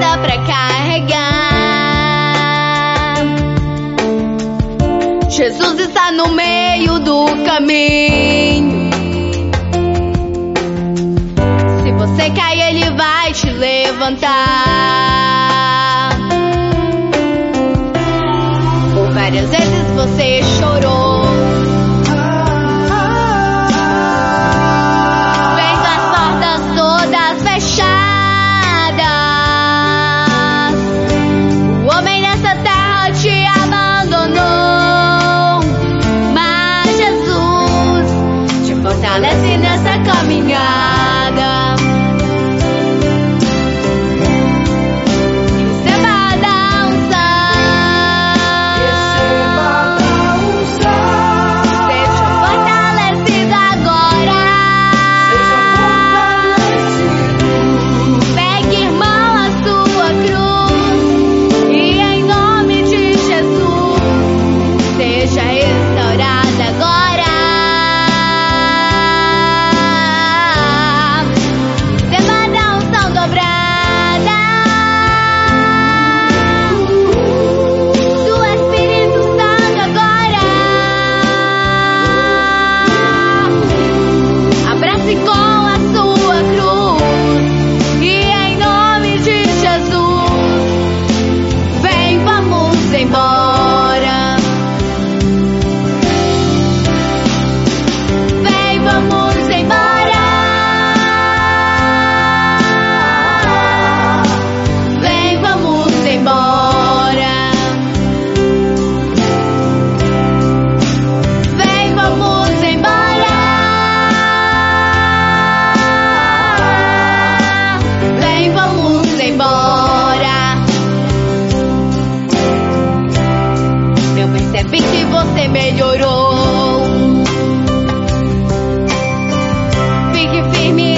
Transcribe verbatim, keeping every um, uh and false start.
nada pra carregar. Jesus está no meio do caminho. Se você cair, Ele vai te levantar. Por várias vezes você chorou, vendo as portas todas fechadas. O homem nessa terra te abandonou, mas Jesus te fortalece nessa caminhada. Percebe que você melhorou. Fique firme.